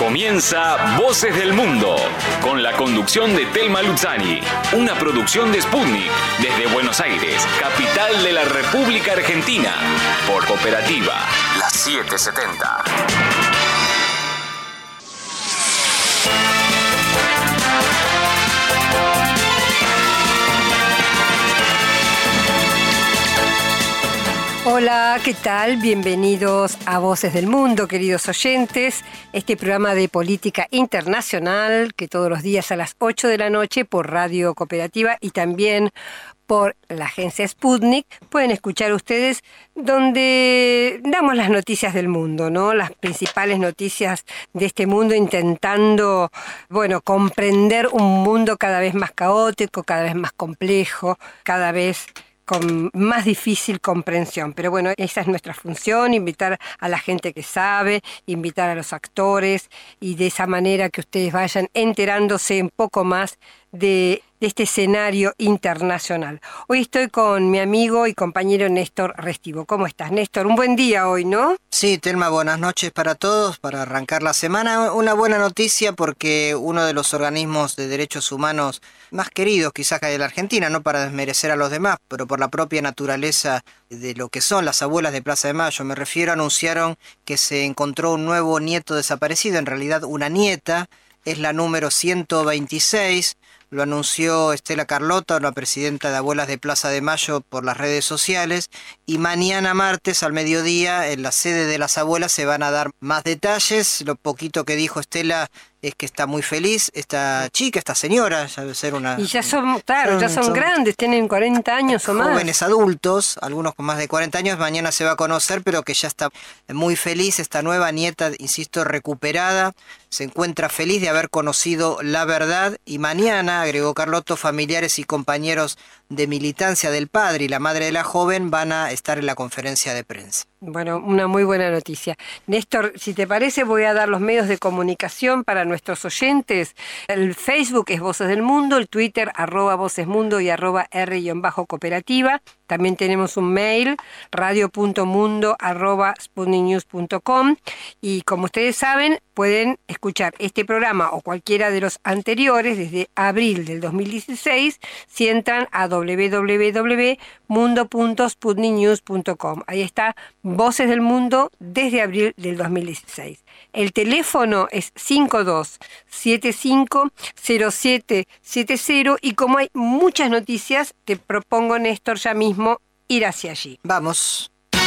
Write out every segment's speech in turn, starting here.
Comienza Voces del Mundo, con la conducción de Telma Luzzani, una producción de Sputnik, desde Buenos Aires, capital de la República Argentina, por Cooperativa, la 770. Hola, ¿qué tal? Bienvenidos a Voces del Mundo, queridos oyentes. Este programa de política internacional que todos los días a las 8 de la noche por Radio Cooperativa y también por la agencia Sputnik pueden escuchar ustedes, donde damos las noticias del mundo, ¿no? Las principales noticias de este mundo, intentando, comprender un mundo cada vez más caótico, cada vez más complejo, cada vez con más difícil comprensión. Pero bueno, esa es nuestra función, invitar a la gente que sabe, invitar a los actores y de esa manera que ustedes vayan enterándose un poco más de este escenario internacional. Hoy estoy con mi amigo y compañero Néstor Restivo. ¿Cómo estás, Néstor? Un buen día hoy, ¿no? Sí, Telma, buenas noches para todos, para arrancar la semana. Una buena noticia porque uno de los organismos de derechos humanos más queridos quizás que de la Argentina, no para desmerecer a los demás, pero por la propia naturaleza de lo que son las abuelas de Plaza de Mayo, me refiero, anunciaron que se encontró un nuevo nieto desaparecido, en realidad una nieta, es la número 126, lo anunció Estela Carlota, la presidenta de Abuelas de Plaza de Mayo, por las redes sociales, y mañana martes al mediodía en la sede de las abuelas se van a dar más detalles. Lo poquito que dijo Estela es que está muy feliz esta chica, esta señora, ya debe ser una... Y ya son grandes, tienen 40 años o más. Jóvenes adultos, algunos con más de 40 años, mañana se va a conocer, pero que ya está muy feliz esta nueva nieta, insisto, recuperada, se encuentra feliz de haber conocido la verdad, y mañana, agregó Carlotto, familiares y compañeros de militancia del padre y la madre de la joven van a estar en la conferencia de prensa. Bueno, una muy buena noticia. Néstor, si te parece, voy a dar los medios de comunicación para nuestros oyentes. El Facebook es Voces del Mundo, el Twitter @vocesmundo y @r_cooperativa. También tenemos un mail, radio.mundo@sputniknews.com. Y como ustedes saben, pueden escuchar este programa o cualquiera de los anteriores desde abril del 2016 si entran a www.mundo.sputniknews.com. Ahí está Voces del Mundo desde abril del 2016. El teléfono es 52750770 y como hay muchas noticias, te propongo, Néstor, ya mismo ir hacia allí. Vamos.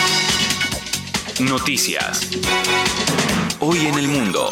Noticias. Hoy en el mundo.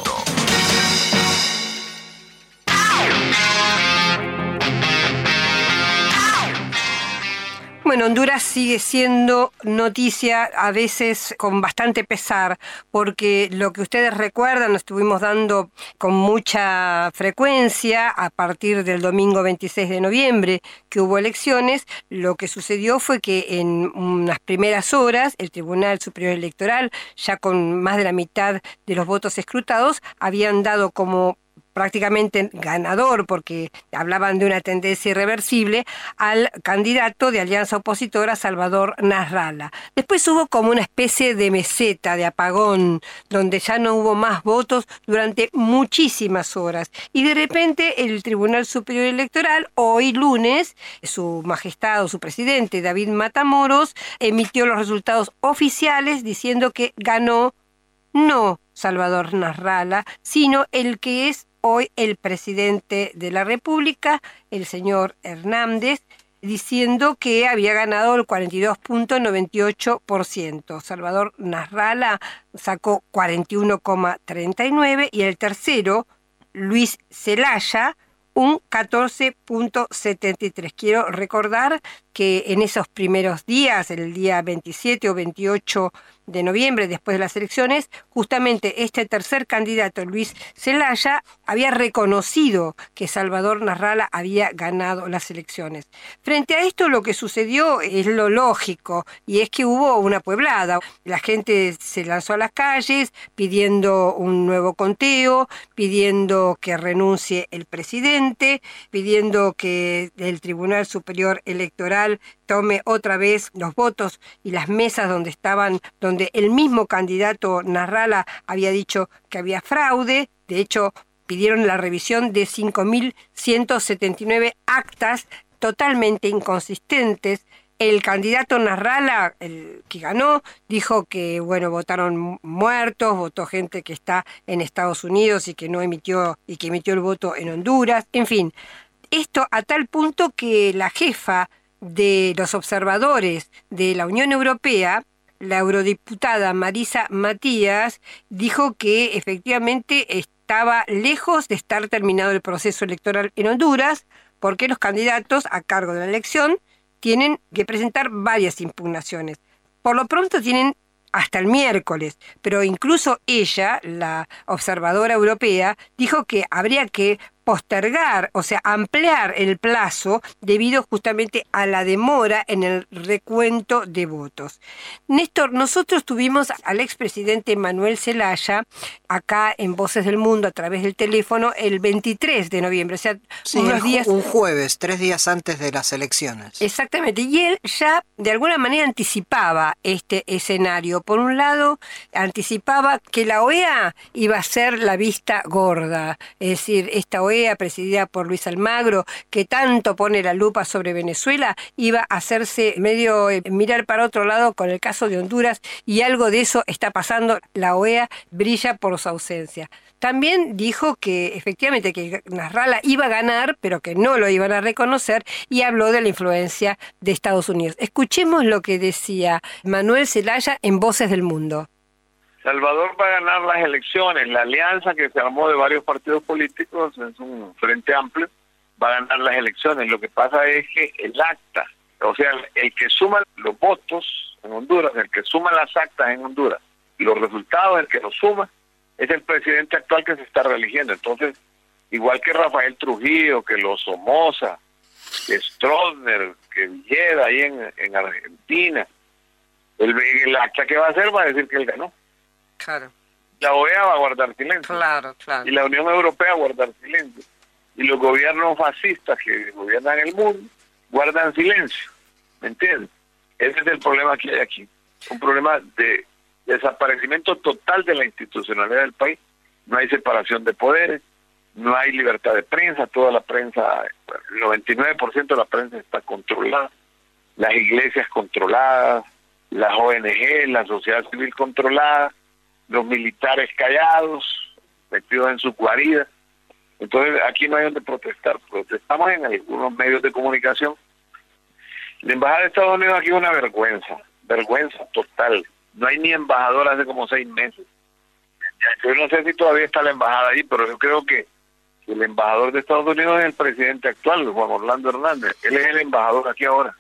Bueno, Honduras sigue siendo noticia a veces con bastante pesar, porque lo que ustedes recuerdan, lo estuvimos dando con mucha frecuencia a partir del domingo 26 de noviembre, que hubo elecciones. Lo que sucedió fue que en unas primeras horas el Tribunal Superior Electoral, ya con más de la mitad de los votos escrutados, habían dado como prácticamente ganador, porque hablaban de una tendencia irreversible, al candidato de alianza opositora Salvador Nasralla. Después hubo como una especie de meseta, de apagón, donde ya no hubo más votos durante muchísimas horas. Y de repente el Tribunal Superior Electoral, hoy lunes, su majestad o su presidente David Matamoros emitió los resultados oficiales diciendo que ganó no Salvador Nasralla, sino el que es hoy el presidente de la República, el señor Hernández, diciendo que había ganado el 42.98%. Salvador Nasralla sacó 41.39% y el tercero, Luis Zelaya, un 14.73%. Quiero recordar que en esos primeros días, el día 27 o 28 de noviembre, después de las elecciones, justamente este tercer candidato, Luis Zelaya, había reconocido que Salvador Nasralla había ganado las elecciones. Frente a esto, lo que sucedió es lo lógico, y es que hubo una pueblada. La gente se lanzó a las calles pidiendo un nuevo conteo, pidiendo que renuncie el presidente, pidiendo que el Tribunal Superior Electoral tome otra vez los votos y las mesas donde donde el mismo candidato Nasrallah había dicho que había fraude. De hecho, pidieron la revisión de 5.179 actas totalmente inconsistentes. El candidato Nasrallah, el que ganó, dijo que, bueno, votaron muertos, votó gente que está en Estados Unidos y que no emitió, y que emitió el voto en Honduras. En fin, esto a tal punto que la jefa de los observadores de la Unión Europea, la eurodiputada Marisa Matías, dijo que efectivamente estaba lejos de estar terminado el proceso electoral en Honduras, porque los candidatos a cargo de la elección tienen que presentar varias impugnaciones. Por lo pronto tienen hasta el miércoles, pero incluso ella, la observadora europea, dijo que habría que postergar, o sea, ampliar el plazo debido justamente a la demora en el recuento de votos. Néstor, nosotros tuvimos al expresidente Manuel Zelaya acá en Voces del Mundo a través del teléfono el 23 de noviembre, o sea, sí, unos días... un jueves, 3 días antes de las elecciones. Exactamente, y él ya de alguna manera anticipaba este escenario. Por un lado, anticipaba que la OEA iba a ser la vista gorda, es decir, esta OEA presidida por Luis Almagro, que tanto pone la lupa sobre Venezuela, iba a hacerse medio mirar para otro lado con el caso de Honduras, y algo de eso está pasando. La OEA brilla por su ausencia. También dijo que efectivamente que Nasrallah iba a ganar, pero que no lo iban a reconocer, y habló de la influencia de Estados Unidos. Escuchemos lo que decía Manuel Zelaya en Voces del Mundo. Salvador va a ganar las elecciones. La alianza que se armó de varios partidos políticos, es un frente amplio, va a ganar las elecciones. Lo que pasa es que el acta, o sea, el que suma los votos en Honduras, el que suma las actas en Honduras, y los resultados, el que los suma, es el presidente actual que se está reeligiendo. Entonces, igual que Rafael Trujillo, que los Somoza, que Stroessner, que Villeda ahí en Argentina, el acta que va a hacer va a decir que él ganó. Claro. La OEA va a guardar silencio. Claro, claro. Y la Unión Europea va a guardar silencio. Y los gobiernos fascistas que gobiernan el mundo guardan silencio. ¿Me entiendes? Ese es el problema que hay aquí. Un problema de desaparecimiento total de la institucionalidad del país. No hay separación de poderes, no hay libertad de prensa, toda la prensa, el 99% de la prensa está controlada, las iglesias controladas, las ONG, la sociedad civil controlada, los militares callados, metidos en sus guaridas. Entonces aquí no hay donde protestar. Protestamos en algunos medios de comunicación. La embajada de Estados Unidos aquí es una vergüenza total. No hay ni embajador hace como 6 meses. Yo no sé si todavía está la embajada ahí, pero yo creo que el embajador de Estados Unidos es el presidente actual, Juan Orlando Hernández. Él es el embajador aquí ahora.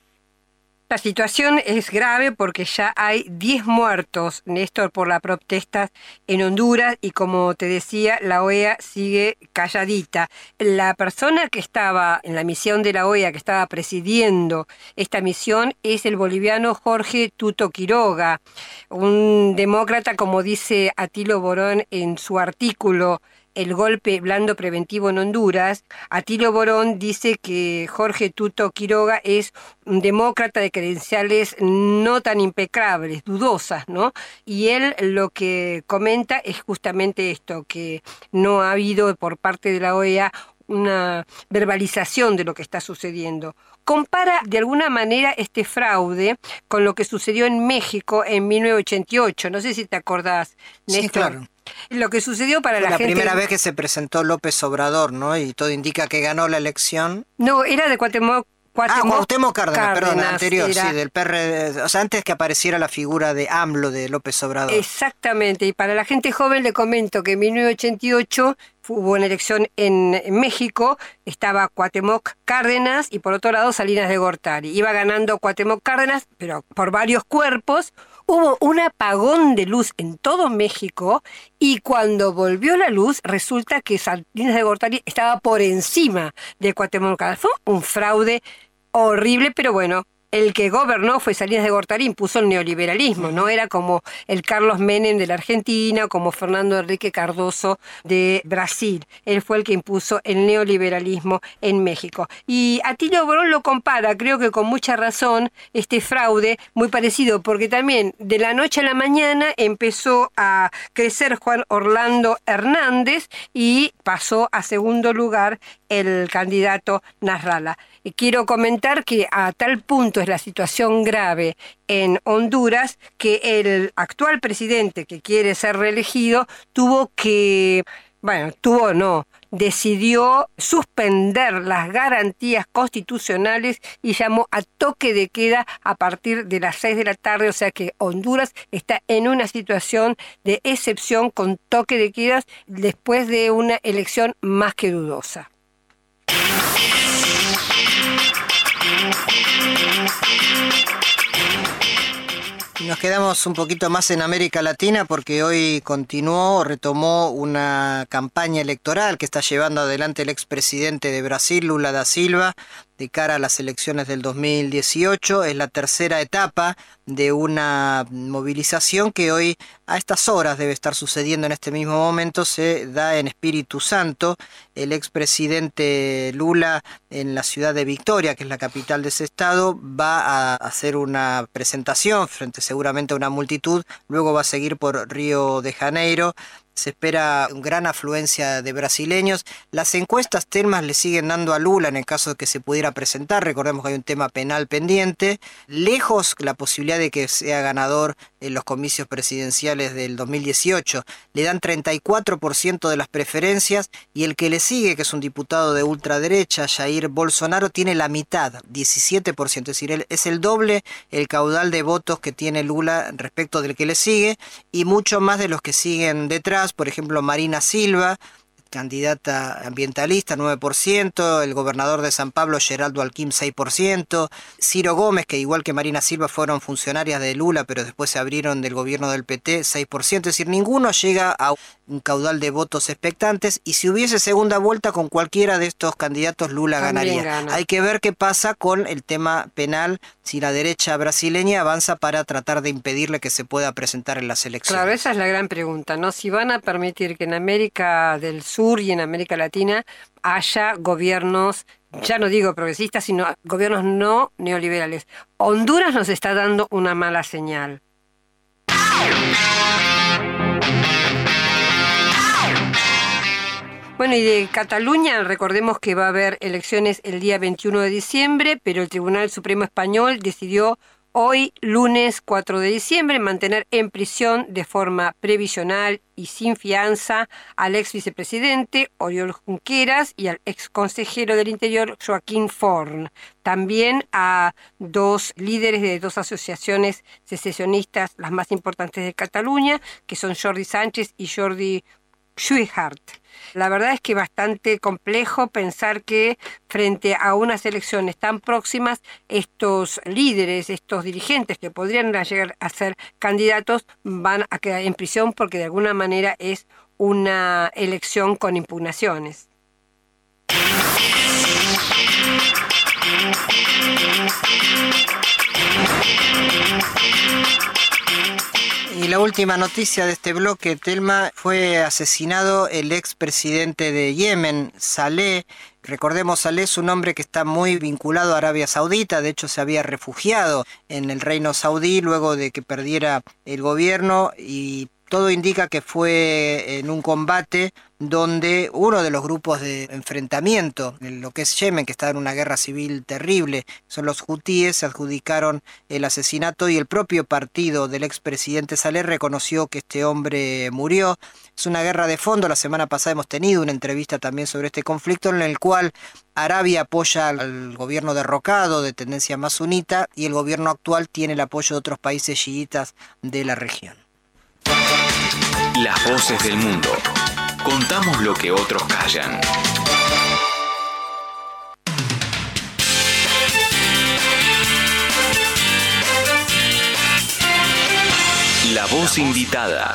La situación es grave porque ya hay 10 muertos, Néstor, por las protestas en Honduras, y como te decía, la OEA sigue calladita. La persona que estaba en la misión de la OEA, que estaba presidiendo esta misión, es el boliviano Jorge Tuto Quiroga, un demócrata, como dice Atilio Borón en su artículo El golpe blando preventivo en Honduras. Atilio Borón dice que Jorge Tuto Quiroga es un demócrata de credenciales no tan impecables, dudosas, ¿no? Y él lo que comenta es justamente esto, que no ha habido por parte de la OEA una verbalización de lo que está sucediendo. Compara de alguna manera este fraude con lo que sucedió en México en 1988. No sé si te acordás, Néstor. Sí, claro. Lo que sucedió para la gente... La primera vez que se presentó López Obrador, ¿no? Y todo indica que ganó la elección. No, era de Cuauhtémoc Cárdenas, perdón, anterior, era... sí, del PRD, o sea, antes que apareciera la figura de AMLO, de López Obrador. Exactamente, y para la gente joven le comento que en 1988 hubo una elección en México, estaba Cuauhtémoc Cárdenas y por otro lado Salinas de Gortari. Iba ganando Cuauhtémoc Cárdenas, pero por varios cuerpos. Hubo un apagón de luz en todo México y cuando volvió la luz resulta que Salinas de Gortari estaba por encima de Cuauhtémoc Cárdenas. Fue un fraude horrible, pero bueno, el que gobernó fue Salinas de Gortari, impuso el neoliberalismo, no era como el Carlos Menem de la Argentina, como Fernando Henrique Cardoso de Brasil. Él fue el que impuso el neoliberalismo en México. Y Atilio Borón lo compara, creo que con mucha razón, este fraude muy parecido, porque también de la noche a la mañana empezó a crecer Juan Orlando Hernández y pasó a segundo lugar el candidato Nasrallah. Y quiero comentar que a tal punto es la situación grave en Honduras que el actual presidente que quiere ser reelegido decidió suspender las garantías constitucionales y llamó a toque de queda a partir de las 6 de la tarde, o sea que Honduras está en una situación de excepción con toque de quedas después de una elección más que dudosa. Nos quedamos un poquito más en América Latina porque hoy retomó una campaña electoral que está llevando adelante el expresidente de Brasil, Lula da Silva, de cara a las elecciones del 2018. Es la tercera etapa de una movilización que hoy a estas horas debe estar sucediendo en este mismo momento. Se da en Espíritu Santo. El expresidente Lula en la ciudad de Victoria, que es la capital de ese estado, va a hacer una presentación frente seguramente a una multitud. Luego va a seguir por Río de Janeiro. Se espera gran afluencia de brasileños. Las encuestas, Telma, le siguen dando a Lula en el caso de que se pudiera presentar. Recordemos que hay un tema penal pendiente. Lejos la posibilidad de que sea ganador en los comicios presidenciales del 2018. Le dan 34% de las preferencias y el que le sigue, que es un diputado de ultraderecha, Jair Bolsonaro, tiene la mitad, 17%. Es decir, es el doble el caudal de votos que tiene Lula respecto del que le sigue y mucho más de los que siguen detrás. Por ejemplo, Marina Silva, candidata ambientalista, 9%, el gobernador de San Pablo, Geraldo Alckmin, 6%, Ciro Gómez, que igual que Marina Silva fueron funcionarias de Lula, pero después se abrieron del gobierno del PT, 6%, es decir, ninguno llega a un caudal de votos expectantes, y si hubiese segunda vuelta con cualquiera de estos candidatos, Lula ganaría. Hay que ver qué pasa con el tema penal, si la derecha brasileña avanza para tratar de impedirle que se pueda presentar en las elecciones. Claro, esa es la gran pregunta, ¿no? Si van a permitir que en América del Sur y en América Latina haya gobiernos, ya no digo progresistas, sino gobiernos no neoliberales. Honduras nos está dando una mala señal. Bueno, y de Cataluña, recordemos que va a haber elecciones el día 21 de diciembre, pero el Tribunal Supremo Español decidió hoy, lunes 4 de diciembre, mantener en prisión de forma previsional y sin fianza al ex vicepresidente Oriol Junqueras y al ex consejero del Interior Joaquín Forn. También a dos líderes de dos asociaciones secesionistas, las más importantes de Cataluña, que son Jordi Sánchez y Jordi Cuixart. La verdad es que bastante complejo pensar que frente a unas elecciones tan próximas, estos líderes, estos dirigentes que podrían llegar a ser candidatos van a quedar en prisión porque de alguna manera es una elección con impugnaciones. Y la última noticia de este bloque, Telma, fue asesinado el expresidente de Yemen, Saleh. Recordemos, Saleh es un hombre que está muy vinculado a Arabia Saudita, de hecho se había refugiado en el reino saudí luego de que perdiera el gobierno y todo indica que fue en un combate donde uno de los grupos de enfrentamiento en lo que es Yemen, que está en una guerra civil terrible, son los hutíes, se adjudicaron el asesinato y el propio partido del expresidente Saleh reconoció que este hombre murió. Es una guerra de fondo. La semana pasada hemos tenido una entrevista también sobre este conflicto en el cual Arabia apoya al gobierno derrocado de tendencia más sunita y el gobierno actual tiene el apoyo de otros países chiitas de la región. Las voces del mundo. Contamos lo que otros callan. La voz invitada.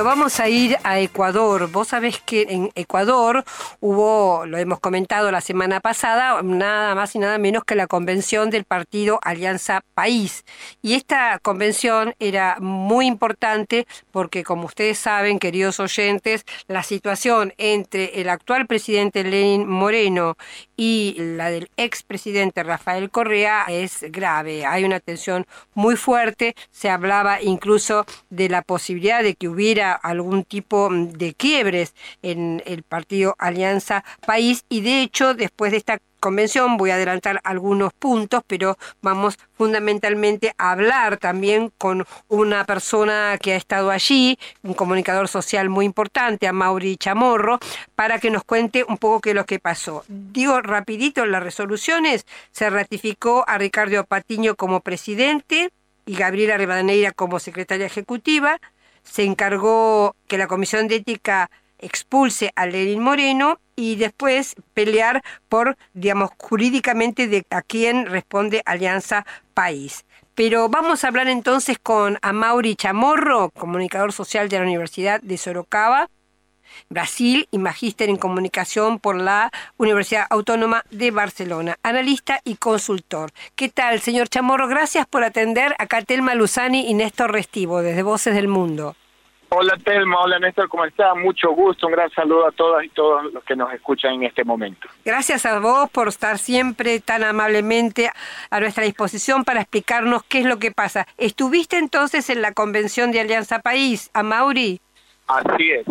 Bueno, vamos a ir a Ecuador. Vos sabés que en Ecuador hubo, lo hemos comentado la semana pasada, nada más y nada menos que la convención del partido Alianza País. Y esta convención era muy importante porque, como ustedes saben, queridos oyentes, la situación entre el actual presidente Lenín Moreno y la del expresidente Rafael Correa es grave. Hay una tensión muy fuerte. Se hablaba incluso de la posibilidad de que hubiera algún tipo de quiebres en el partido Alianza País, y de hecho después de esta convención voy a adelantar algunos puntos, pero vamos fundamentalmente a hablar también con una persona que ha estado allí, un comunicador social muy importante, Amaury Chamorro, para que nos cuente un poco qué es lo que pasó. Digo rapidito, en las resoluciones se ratificó a Ricardo Patiño como presidente y Gabriela Rivadeneira como secretaria ejecutiva. Se encargó que la Comisión de Ética expulse a Lenín Moreno y después pelear por, digamos, jurídicamente de a quién responde Alianza País. Pero vamos a hablar entonces con Amaury Chamorro, comunicador social de la Universidad de Sorocaba, Brasil, y magíster en comunicación por la Universidad Autónoma de Barcelona, analista y consultor. ¿Qué tal, señor Chamorro? Gracias por atender acá Telma Luzani y Néstor Restivo, desde Voces del Mundo. Hola Telma, hola Néstor, ¿cómo está? Mucho gusto, un gran saludo a todas y todos los que nos escuchan en este momento. Gracias a vos por estar siempre tan amablemente a nuestra disposición para explicarnos qué es lo que pasa. ¿Estuviste entonces en la convención de Alianza País, Amaury? Así es,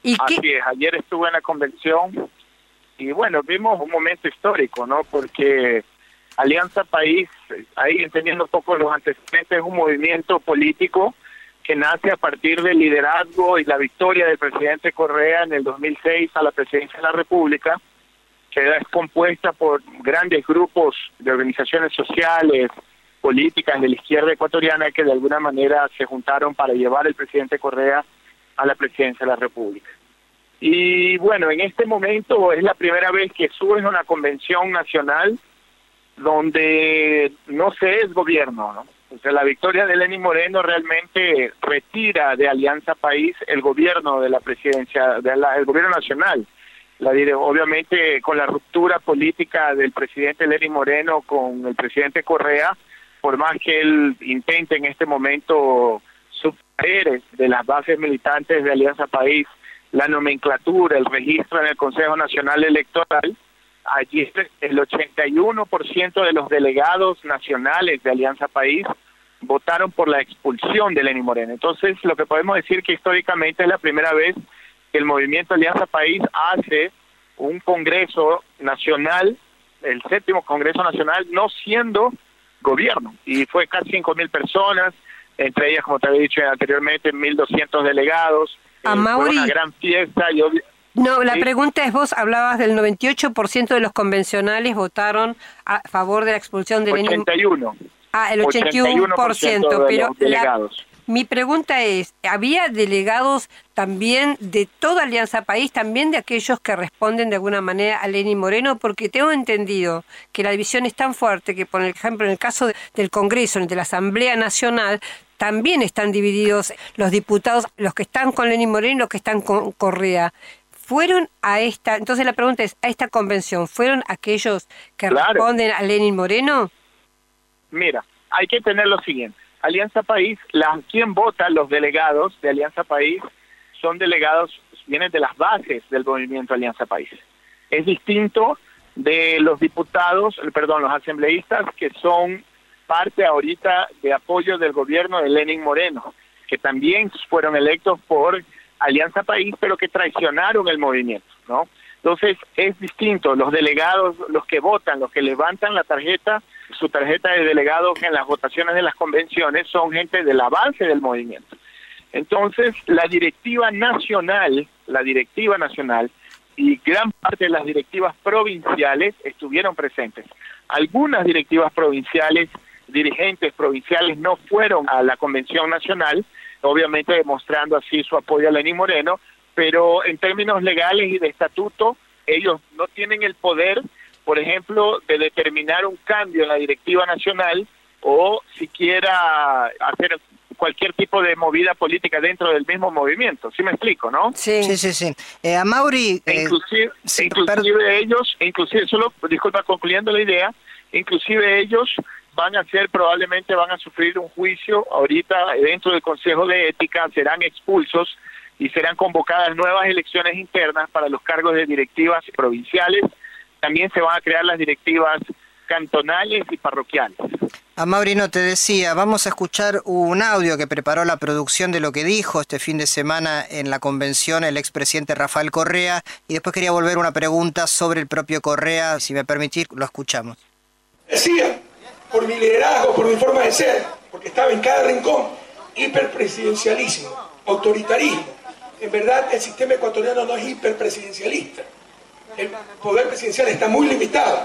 ayer estuve en la convención y bueno, vimos un momento histórico, ¿no? Porque Alianza País, ahí entendiendo un poco los antecedentes, es un movimiento político que nace a partir del liderazgo y la victoria del presidente Correa en el 2006 a la presidencia de la República, que es compuesta por grandes grupos de organizaciones sociales, políticas de la izquierda ecuatoriana que de alguna manera se juntaron para llevar al presidente Correa a la presidencia de la República. Y bueno, en este momento es la primera vez que suben a una convención nacional donde no se es gobierno, ¿no? O sea, la victoria de Lenín Moreno realmente retira de Alianza País el gobierno de la presidencia, el gobierno nacional. Obviamente con la ruptura política del presidente Lenín Moreno con el presidente Correa, por más que él intente en este momento subtraer de las bases militantes de Alianza País la nomenclatura, el registro en el Consejo Nacional Electoral, allí el 81% de los delegados nacionales de Alianza País votaron por la expulsión de Lenín Moreno. Entonces, lo que podemos decir que históricamente es la primera vez que el movimiento Alianza País hace un Congreso Nacional, el 7º Congreso Nacional, no siendo gobierno. Y fue casi 5.000 personas, entre ellas, como te había dicho anteriormente, 1.200 delegados. Fue una gran fiesta. No, la pregunta es, vos hablabas del 98% de los convencionales votaron a favor de la expulsión de Lenín. 81. Ah, el 81%, pero delegados. Mi pregunta es, ¿había delegados también de toda Alianza País, también de aquellos que responden de alguna manera a Lenín Moreno? Porque tengo entendido que la división es tan fuerte que, por ejemplo, en el caso del Congreso, de la Asamblea Nacional, también están divididos los diputados, los que están con Lenín Moreno y los que están con Correa. ¿Fueron a esta, entonces la pregunta es, a esta convención, ¿fueron aquellos que responden a Lenín Moreno? Mira, hay que tener lo siguiente. Alianza País, quien vota, los delegados de Alianza País, son delegados, vienen de las bases del movimiento Alianza País. Es distinto de los diputados, los asambleístas que son parte ahorita de apoyo del gobierno de Lenín Moreno, que también fueron electos por Alianza País, pero que traicionaron el movimiento, ¿no? Entonces es distinto, los delegados, los que votan, los que levantan la tarjeta, su tarjeta de delegado en las votaciones de las convenciones, son gente del avance del movimiento. Entonces la directiva nacional y gran parte de las directivas provinciales estuvieron presentes. Algunas directivas provinciales, dirigentes provinciales no fueron a la convención nacional, obviamente demostrando así su apoyo a Lenín Moreno, pero en términos legales y de estatuto, ellos no tienen el poder, por ejemplo, de determinar un cambio en la directiva nacional o siquiera hacer cualquier tipo de movida política dentro del mismo movimiento. ¿Sí me explico, no? Sí. Amaury... Inclusive ellos, solo, disculpa, concluyendo la idea, inclusive ellos probablemente van a sufrir un juicio ahorita dentro del Consejo de Ética, serán expulsos y serán convocadas nuevas elecciones internas para los cargos de directivas provinciales. También se van a crear las directivas cantonales y parroquiales. Amaury, te decía, vamos a escuchar un audio que preparó la producción de lo que dijo este fin de semana en la convención el expresidente Rafael Correa, y después quería volver una pregunta sobre el propio Correa, si me permitís, lo escuchamos. Decía, por mi liderazgo, por mi forma de ser, porque estaba en cada rincón, hiperpresidencialismo, autoritarismo. En verdad, el sistema ecuatoriano no es hiperpresidencialista. El poder presidencial está muy limitado.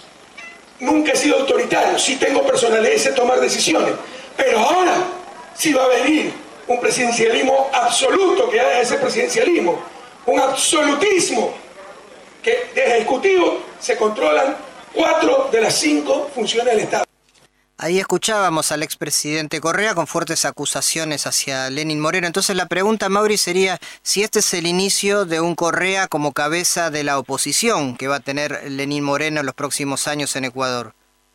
Nunca he sido autoritario, sí tengo personalidad y sé tomar decisiones, pero ahora sí va a venir un presidencialismo absoluto, que es ese presidencialismo, un absolutismo, que desde Ejecutivo se controlan 4 de las 5 funciones del Estado. Ahí escuchábamos al expresidente Correa con fuertes acusaciones hacia Lenín Moreno. Entonces la pregunta, Amaury, sería si este es el inicio de un Correa como cabeza de la oposición que va a tener Lenín Moreno en los próximos años en Ecuador.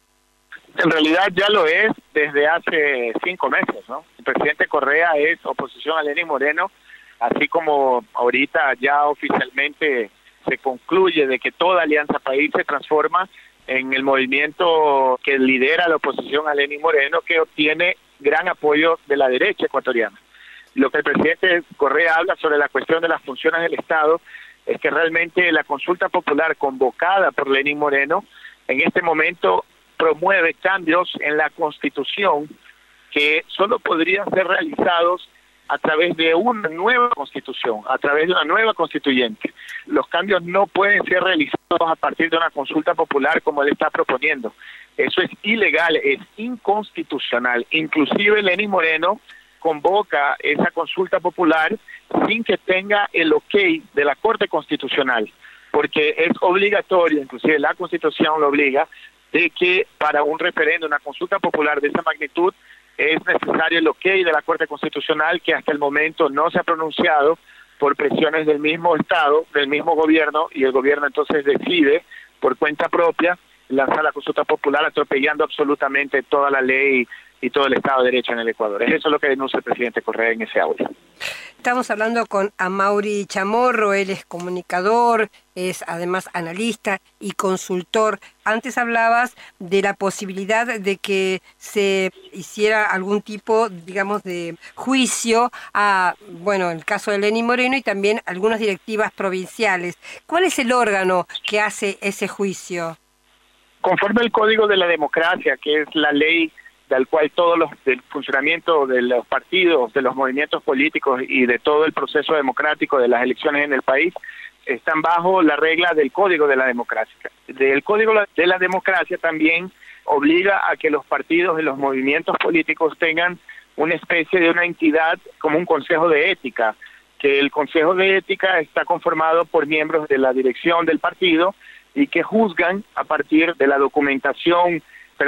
En realidad ya lo es desde hace 5 meses, ¿no? El presidente Correa es oposición a Lenín Moreno, así como ahorita ya oficialmente se concluye de que toda Alianza País se transforma en el movimiento que lidera la oposición a Lenín Moreno, que obtiene gran apoyo de la derecha ecuatoriana. Lo que el presidente Correa habla sobre la cuestión de las funciones del Estado es que realmente la consulta popular convocada por Lenín Moreno en este momento promueve cambios en la Constitución que solo podrían ser realizados a través de una nueva Constitución, a través de una nueva constituyente. Los cambios no pueden ser realizados a partir de una consulta popular como él está proponiendo. Eso es ilegal, es inconstitucional. Inclusive Lenín Moreno convoca esa consulta popular sin que tenga el ok de la Corte Constitucional, porque es obligatorio, inclusive la Constitución lo obliga, de que para un referéndum, una consulta popular de esa magnitud, es necesario el ok de la Corte Constitucional, que hasta el momento no se ha pronunciado por presiones del mismo Estado, del mismo gobierno, y el gobierno entonces decide por cuenta propia lanzar la consulta popular, atropellando absolutamente toda la ley y todo el Estado de Derecho en el Ecuador. Eso es lo que denuncia el presidente Correa en ese audio. Estamos hablando con Amaury Chamorro, él es comunicador, es además analista y consultor. Antes hablabas de la posibilidad de que se hiciera algún tipo, digamos, de juicio a, bueno, el caso de Lenín Moreno y también algunas directivas provinciales. ¿Cuál es el órgano que hace ese juicio? Conforme el Código de la Democracia, que es la ley del cual del funcionamiento de los partidos, de los movimientos políticos y de todo el proceso democrático de las elecciones en el país, están bajo la regla del Código de la Democracia. El Código de la Democracia también obliga a que los partidos y los movimientos políticos tengan una especie de una entidad como un Consejo de Ética, que el Consejo de Ética está conformado por miembros de la dirección del partido y que juzgan a partir de la documentación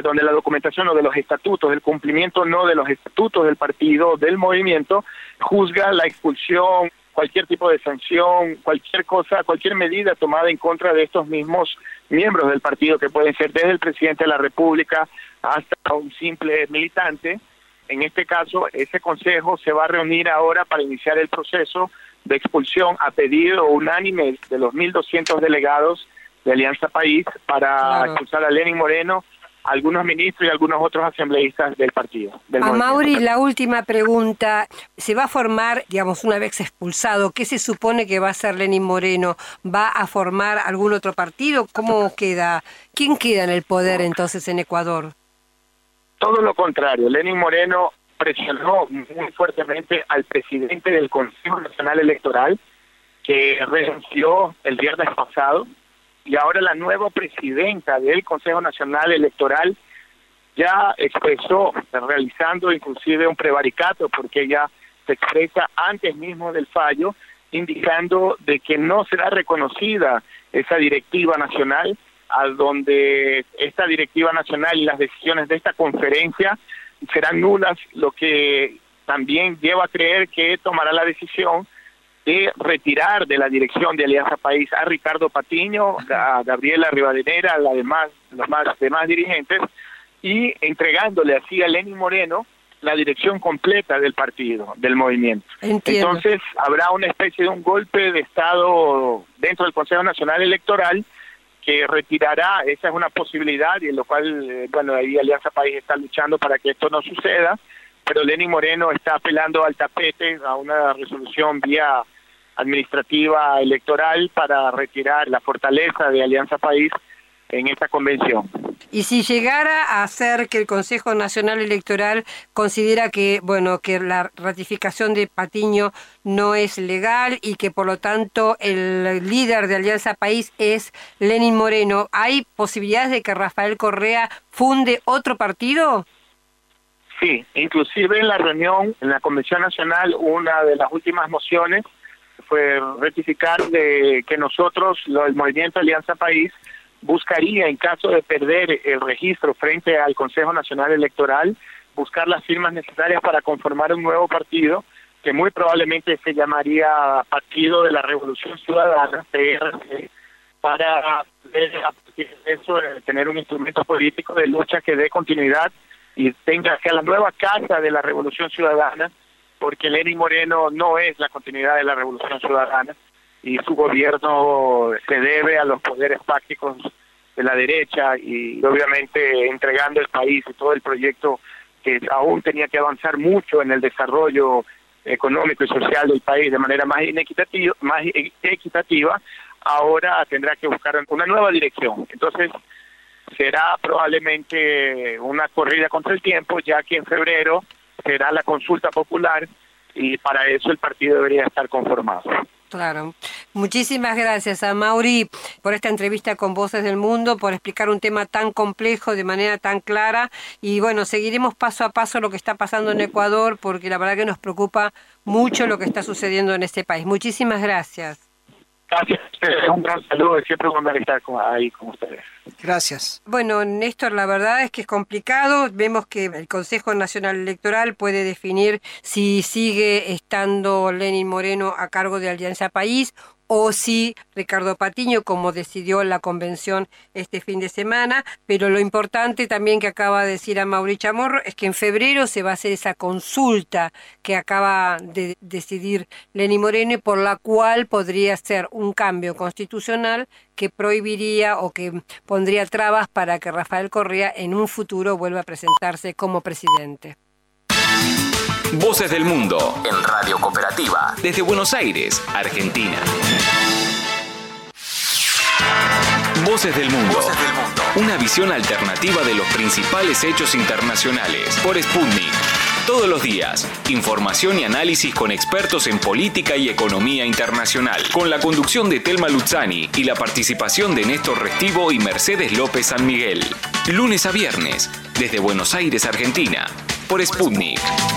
o de los estatutos, del cumplimiento no de los estatutos del partido, del movimiento, juzga la expulsión, cualquier tipo de sanción, cualquier cosa, cualquier medida tomada en contra de estos mismos miembros del partido, que pueden ser desde el presidente de la República hasta un simple militante. En este caso, ese consejo se va a reunir ahora para iniciar el proceso de expulsión a pedido unánime de los 1.200 delegados de Alianza País para expulsar a Lenín Moreno, algunos ministros y algunos otros asambleístas del partido. Amaury, la última pregunta. ¿Se va a formar, digamos, una vez expulsado, qué se supone que va a hacer Lenín Moreno? ¿Va a formar algún otro partido? ¿Cómo queda? ¿Quién queda en el poder entonces en Ecuador? Todo lo contrario. Lenín Moreno presionó muy fuertemente al presidente del Consejo Nacional Electoral, que renunció el viernes pasado, y ahora la nueva presidenta del Consejo Nacional Electoral ya expresó, realizando inclusive un prevaricato, porque ella se expresa antes mismo del fallo, indicando de que no será reconocida esa directiva nacional, a donde esta directiva nacional y las decisiones de esta conferencia serán nulas, lo que también lleva a creer que tomará la decisión de retirar de la dirección de Alianza País a Ricardo Patiño, a Gabriela Rivadeneira, a los demás dirigentes, y entregándole así a Lenín Moreno la dirección completa del partido, del movimiento. Entiendo. Entonces habrá una especie de un golpe de Estado dentro del Consejo Nacional Electoral que retirará, esa es una posibilidad, y en lo cual, ahí Alianza País está luchando para que esto no suceda, pero Lenín Moreno está apelando al tapete a una resolución vía administrativa electoral para retirar la fortaleza de Alianza País en esta convención. Y si llegara a ser que el Consejo Nacional Electoral considera que la ratificación de Patiño no es legal y que por lo tanto el líder de Alianza País es Lenín Moreno, ¿hay posibilidades de que Rafael Correa funde otro partido? Sí, inclusive en la reunión, en la Convención Nacional, una de las últimas mociones fue ratificar de que nosotros, el Movimiento Alianza País, buscaría, en caso de perder el registro frente al Consejo Nacional Electoral, buscar las firmas necesarias para conformar un nuevo partido, que muy probablemente se llamaría Partido de la Revolución Ciudadana, PRC, para eso, tener un instrumento político de lucha que dé continuidad y tenga que a la nueva casa de la Revolución Ciudadana, porque Lenín Moreno no es la continuidad de la Revolución Ciudadana y su gobierno se debe a los poderes fácticos de la derecha y obviamente entregando el país y todo el proyecto que aún tenía que avanzar mucho en el desarrollo económico y social del país de manera más equitativa, ahora tendrá que buscar una nueva dirección. Entonces será probablemente una corrida contra el tiempo, ya que en febrero será la consulta popular y para eso el partido debería estar conformado. Claro. Muchísimas gracias a Mauri por esta entrevista con Voces del Mundo, por explicar un tema tan complejo de manera tan clara y seguiremos paso a paso lo que está pasando en Ecuador porque la verdad que nos preocupa mucho lo que está sucediendo en este país. Muchísimas gracias. Gracias, un gran saludo y siempre voy a estar ahí con ustedes. Gracias. Bueno, Néstor, la verdad es que es complicado. Vemos que el Consejo Nacional Electoral puede definir si sigue estando Lenín Moreno a cargo de Alianza País o si Ricardo Patiño, como decidió la convención este fin de semana, pero lo importante también que acaba de decir a Mauri Chamorro es que en febrero se va a hacer esa consulta que acaba de decidir Lenín Moreno y por la cual podría ser un cambio constitucional que prohibiría o que pondría trabas para que Rafael Correa en un futuro vuelva a presentarse como presidente. Voces del Mundo en Radio Cooperativa desde Buenos Aires, Argentina. Voces del Mundo. Una visión alternativa de los principales hechos internacionales por Sputnik. Todos los días, información y análisis con expertos en política y economía internacional, con la conducción de Telma Luzzani y la participación de Néstor Restivo y Mercedes López San Miguel. Lunes a viernes, desde Buenos Aires, Argentina, por Sputnik.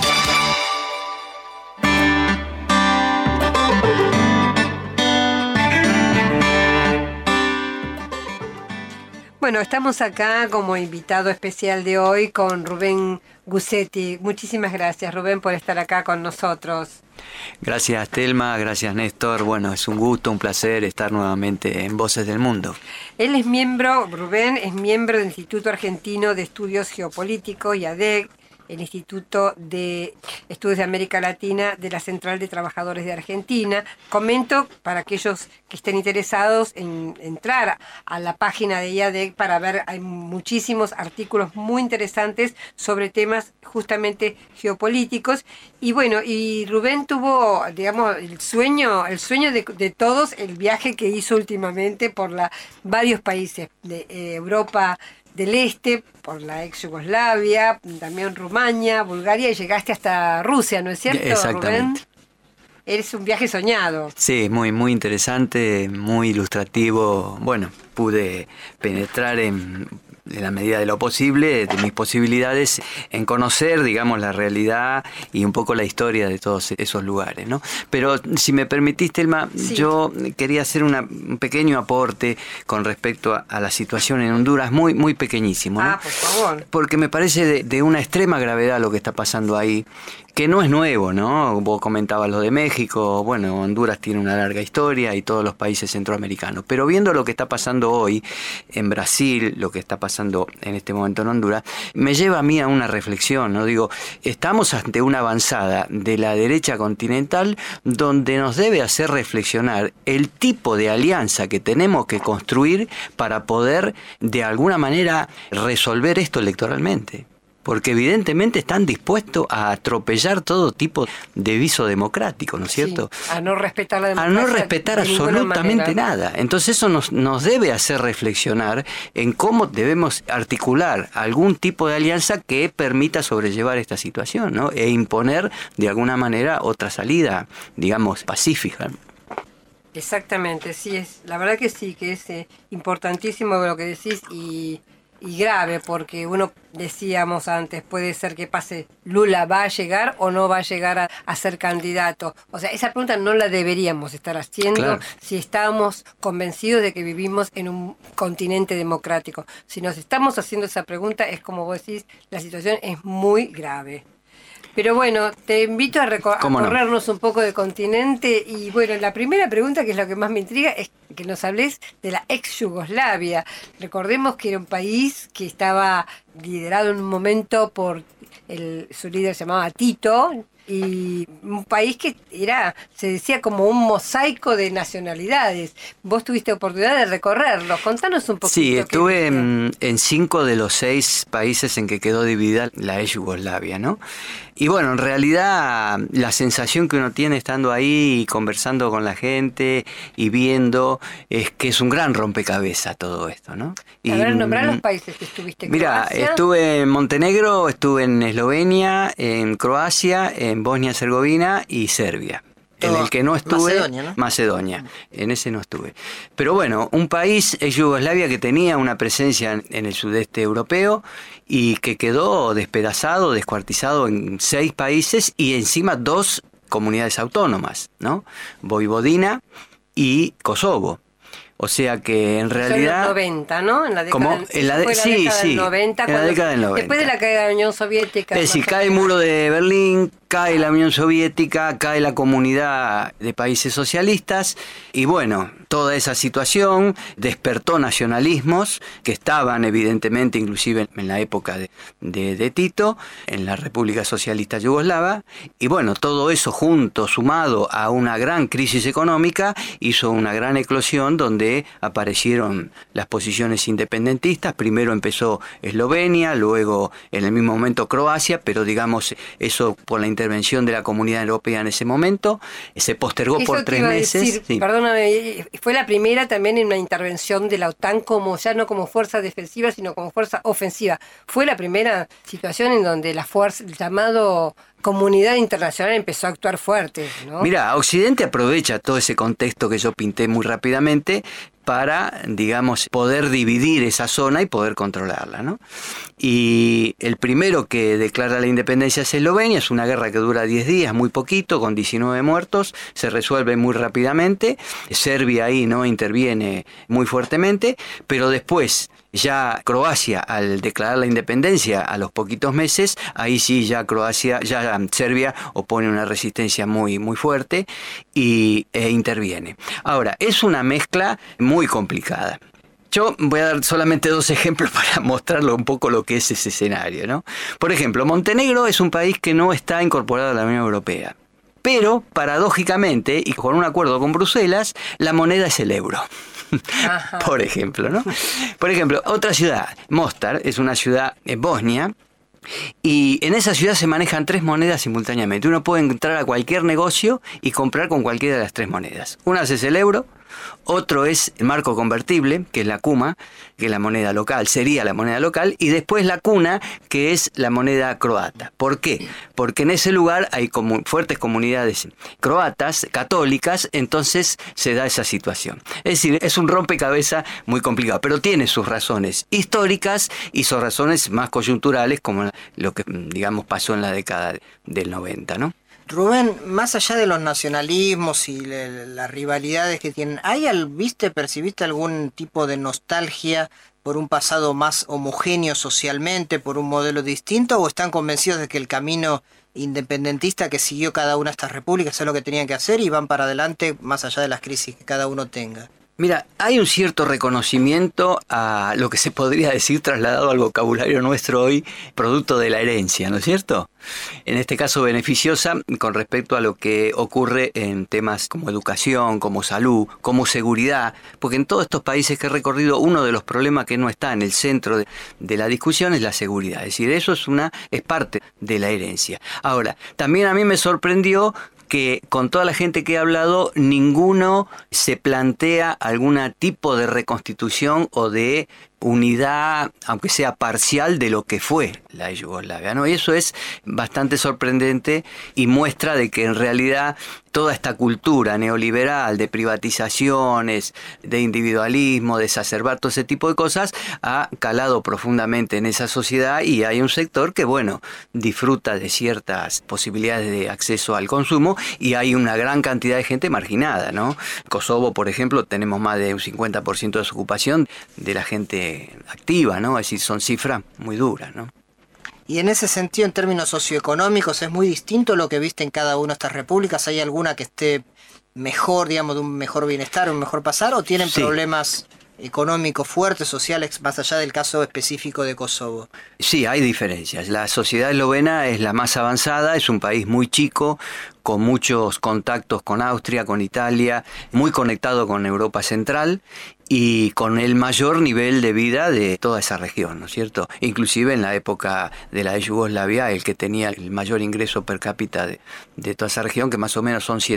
Bueno, estamos acá como invitado especial de hoy con Rubén Guzzetti. Muchísimas gracias, Rubén, por estar acá con nosotros. Gracias, Telma, gracias, Néstor. Bueno, es un gusto, un placer estar nuevamente en Voces del Mundo. Rubén es miembro del Instituto Argentino de Estudios Geopolíticos, IADEG, el Instituto de Estudios de América Latina de la Central de Trabajadores de Argentina. Comento para aquellos que estén interesados en entrar a la página de IADEG para ver, hay muchísimos artículos muy interesantes sobre temas justamente geopolíticos. Y bueno, y Rubén tuvo, digamos, el sueño de todos, el viaje que hizo últimamente por varios países de Europa del Este, por la ex Yugoslavia, también Rumania, Bulgaria, y llegaste hasta Rusia, ¿no es cierto, Exactamente. Rubén? Es un viaje soñado. Sí, muy, muy interesante, muy ilustrativo. Bueno, pude penetrar en en la medida de lo posible, de mis posibilidades, en conocer, digamos, la realidad y un poco la historia de todos esos lugares, ¿no? Pero si me permitís, Telma, sí, yo quería hacer un pequeño aporte con respecto a la situación en Honduras, muy, muy pequeñísimo, ¿no? Por favor. Porque me parece de una extrema gravedad lo que está pasando ahí, que no es nuevo, ¿no? Vos comentabas lo de México, bueno, Honduras tiene una larga historia y todos los países centroamericanos, pero viendo lo que está pasando hoy en Brasil, lo que está pasando en este momento en Honduras, me lleva a mí a una reflexión, ¿no? Digo, estamos ante una avanzada de la derecha continental donde nos debe hacer reflexionar el tipo de alianza que tenemos que construir para poder de alguna manera resolver esto electoralmente. Porque evidentemente están dispuestos a atropellar todo tipo de viso democrático, ¿no es cierto? Sí, a no respetar la democracia. A no respetar absolutamente nada. Entonces eso nos debe hacer reflexionar en cómo debemos articular algún tipo de alianza que permita sobrellevar esta situación, ¿no? E imponer de alguna manera otra salida, digamos, pacífica. Exactamente, sí, la verdad que sí, que es importantísimo lo que decís y grave, porque uno, decíamos antes, puede ser que pase, Lula va a llegar o no va a llegar a ser candidato. O sea, esa pregunta no la deberíamos estar haciendo, claro, si estamos convencidos de que vivimos en un continente democrático. Si nos estamos haciendo esa pregunta, es como vos decís, la situación es muy grave. Pero bueno, te invito a corrernos un poco de continente y bueno, la primera pregunta, que es lo que más me intriga, es que nos hables de la ex Yugoslavia. Recordemos que era un país que estaba liderado en un momento por su líder se llamaba Tito, y un país que se decía como un mosaico de nacionalidades. Vos tuviste oportunidad de recorrerlo, contanos un poquito. Sí, estuve en 5 de los 6 países en que quedó dividida la ex Yugoslavia, ¿no? Y bueno, en realidad la sensación que uno tiene estando ahí y conversando con la gente y viendo es que es un gran rompecabezas todo esto, ¿no? A ver, nombrar los países que estuviste. Mira, estuve en Montenegro, estuve en Eslovenia, en Croacia, en Bosnia-Herzegovina y Serbia. En el que no estuve, Macedonia, ¿no? Macedonia, en ese no estuve. Pero bueno, un país, Yugoslavia, que tenía una presencia en el sudeste europeo y que quedó despedazado, descuartizado en 6 países y encima 2 comunidades autónomas, ¿no? Voivodina y Kosovo. O sea que en realidad... En los 90, ¿no? En la década, ¿cómo? Sí, del 90. En la década del 90. Después de la caída de la Unión Soviética. Es decir, cae el muro de Berlín, cae la Unión Soviética, cae la comunidad de países socialistas y bueno, toda esa situación despertó nacionalismos que estaban evidentemente inclusive en la época de Tito, en la República Socialista Yugoslava y bueno, todo eso junto, sumado a una gran crisis económica, hizo una gran eclosión donde aparecieron las posiciones independentistas. Primero empezó Eslovenia, luego en el mismo momento Croacia, pero digamos eso por la intervención de la Comunidad Europea en ese momento, se postergó por 3 meses. Decir, sí. Perdóname, fue la primera también en una intervención de la OTAN ya no como fuerza defensiva, sino como fuerza ofensiva. Fue la primera situación en donde la fuerza, el llamado comunidad internacional empezó a actuar fuerte, ¿no? Mira, Occidente aprovecha todo ese contexto que yo pinté muy rápidamente para, digamos, poder dividir esa zona y poder controlarla, ¿no? Y el primero que declara la independencia es Eslovenia, es una guerra que dura 10 días, muy poquito, con 19 muertos, se resuelve muy rápidamente, Serbia ahí no interviene muy fuertemente, pero después ya Croacia, al declarar la independencia a los poquitos meses, ahí sí ya Serbia opone una resistencia muy, muy fuerte e interviene. Ahora, es una mezcla muy complicada. Yo voy a dar solamente 2 ejemplos para mostrarlo un poco lo que es ese escenario, ¿no? Por ejemplo, Montenegro es un país que no está incorporado a la Unión Europea. Pero, paradójicamente, y con un acuerdo con Bruselas, la moneda es el euro. Por ejemplo, ¿no? Por ejemplo, otra ciudad, Mostar, es una ciudad en Bosnia, y en esa ciudad se manejan 3 monedas simultáneamente. Uno puede entrar a cualquier negocio y comprar con cualquiera de las 3 monedas. Una es el euro, Otro es el marco convertible, que es la kuma, que es la moneda local, sería la moneda local, y después la kuna, que es la moneda croata. ¿Por qué? Porque en ese lugar hay fuertes comunidades croatas, católicas, entonces se da esa situación. Es decir, es un rompecabezas muy complicado, pero tiene sus razones históricas y sus razones más coyunturales, como lo que, digamos, pasó en la década del 90, ¿no? Rubén, más allá de los nacionalismos y las rivalidades que tienen, percibiste algún tipo de nostalgia por un pasado más homogéneo socialmente, por un modelo distinto, o están convencidos de que el camino independentista que siguió cada una de estas repúblicas es lo que tenían que hacer y van para adelante más allá de las crisis que cada uno tenga? Mira, hay un cierto reconocimiento a lo que se podría decir, trasladado al vocabulario nuestro hoy, producto de la herencia, ¿no es cierto? En este caso beneficiosa con respecto a lo que ocurre en temas como educación, como salud, como seguridad, porque en todos estos países que he recorrido, uno de los problemas que no está en el centro de la discusión es la seguridad. Es decir, eso es parte de la herencia. Ahora, también a mí me sorprendió que con toda la gente que he hablado, ninguno se plantea algún tipo de reconstitución o de unidad, aunque sea parcial, de lo que fue la Yugoslavia, ¿no? Y eso es bastante sorprendente y muestra de que en realidad toda esta cultura neoliberal de privatizaciones, de individualismo, de exacerbar todo ese tipo de cosas, ha calado profundamente en esa sociedad y hay un sector que, bueno, disfruta de ciertas posibilidades de acceso al consumo y hay una gran cantidad de gente marginada, ¿no? Kosovo, por ejemplo, tenemos más de un 50% de desocupación de la gente activa, ¿no? Es decir, son cifras muy duras, ¿no? Y en ese sentido, en términos socioeconómicos, ¿es muy distinto lo que viste en cada una de estas repúblicas? ¿Hay alguna que esté mejor, digamos, de un mejor bienestar, un mejor pasar, o tienen problemas económicos fuertes, sociales, más allá del caso específico de Kosovo? Sí, hay diferencias. La sociedad eslovena es la más avanzada, es un país muy chico, con muchos contactos con Austria, con Italia, muy conectado con Europa Central y con el mayor nivel de vida de toda esa región, ¿no es cierto? Inclusive en la época de la Yugoslavia, el que tenía el mayor ingreso per cápita de toda esa región, que más o menos son